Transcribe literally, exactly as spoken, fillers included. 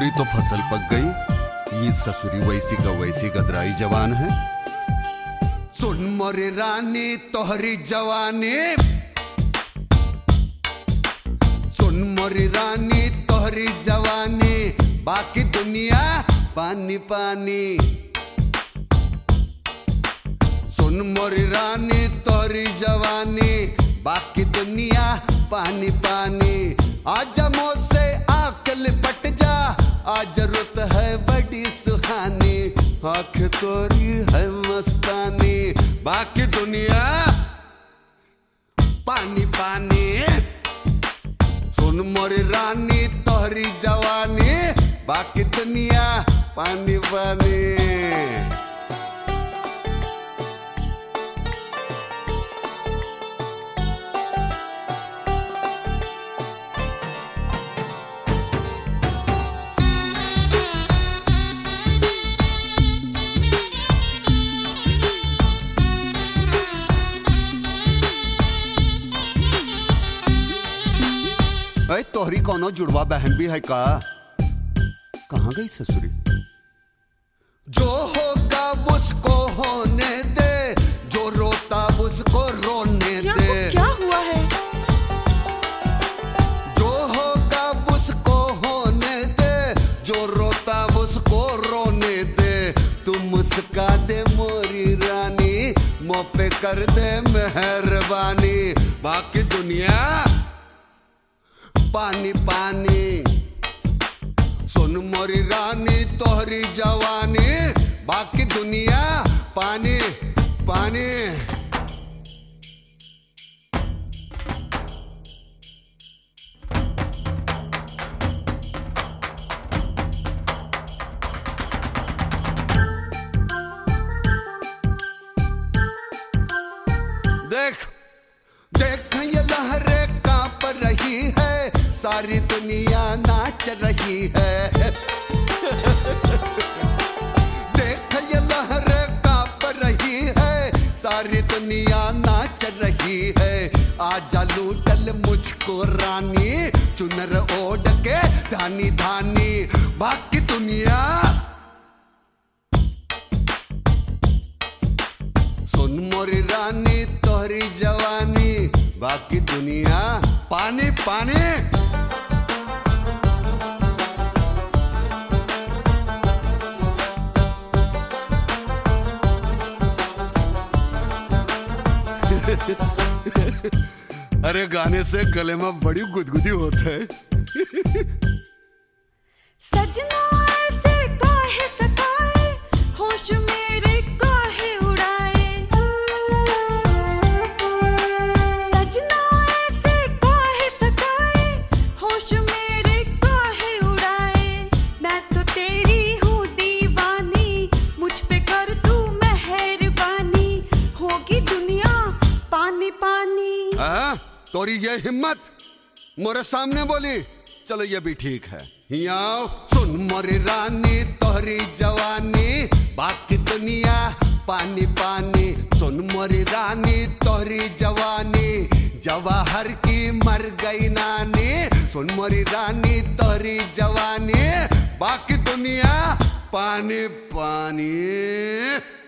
ससुरी तो फसल पक गई, ये ससुरी वैसी का वैसी गदराई जवान है। सुन मोरी रानी तोहरी जवानी, सुन मोरी रानी तोहरी जवानी, बाकी दुनिया पानी पानी। सुन मोरी रानी तोहरी जवानी, बाकी दुनिया पानी पानी। आजा मुझसे आंख लिपट जा, आज रुत है बड़ी सुहानी, आंख तोरी है मस्तानी, बाकी दुनिया पानी पानी। सुन मोरी रानी तोहरी जवानी, बाकी दुनिया पानी पानी। अरे तोहरी कोनो जुड़वा बहन भी है का? कहाँ गई ससुरी? जो होगा उसको होने दे, जो रोता उसको रोने दे। क्या हुआ है? जो होगा उसको होने दे, जो रोता उसको रोने दे। तू मुस्का दे मोरी रानी, मुँह पे कर दे मेहरबानी, बाकी दुनिया पानी पानी। सुन मोरी रानी तोहरी जवानी, बाकी दुनिया पानी पानी। देख देख ये लहरें कांप रही है, सारी दुनिया नाच रही है। देख ये लहरें कांप रही है, सारी दुनिया नाच रही है। आजा लूटल मुझको रानी, चुनर ओढ़ के धानी धानी, बाकी दुनिया। सुन मोरी रानी तोहरी जवानी, बाकी दुनिया पानी पानी। अरे गाने से गले में बड़ी गुदगुदी होता है। सजना ऐसे काहे सताए, होश मेरे काहे उड़ाए। सजना ऐसे काहे सताए, होश मेरे काहे उड़ाए। मैं तो तेरी हूँ दीवानी, मुझ पे कर तू मेहरबानी, होगी दुनिया पानी पानी। आ, तोरी ये हिम्मत मोरे सामने बोली, चलो ये भी ठीक है। यहाँ सुन मोरी रानी तोहरी जवानी, बाकी दुनिया पानी पानी। सुन मोरी रानी तोहरी जवानी, जवाहर की मर गई नानी। सुन मोरी रानी तोहरी जवानी, बाकी दुनिया पानी पानी।